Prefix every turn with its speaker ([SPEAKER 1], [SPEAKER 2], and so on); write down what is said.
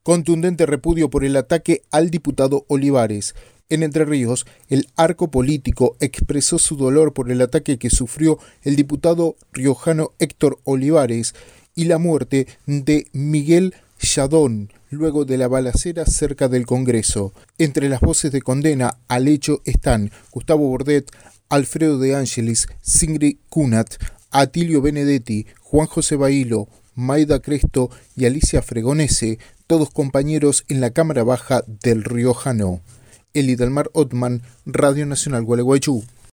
[SPEAKER 1] Contundente repudio por el ataque al diputado Olivares. En Entre Ríos, el arco político expresó su dolor por el ataque que sufrió el diputado riojano Héctor Olivares y la muerte de Miguel Yadón, luego de la balacera cerca del Congreso. Entre las voces de condena al hecho están Gustavo Bordet, Alfredo de Angelis, Sigrid Kunat, Atilio Benedetti, Juan José Bailo, Maida Cresto y Alicia Fregonese, todos compañeros en la Cámara Baja del Riojano. Eli Delmar Ottman, Radio Nacional Gualeguaychú.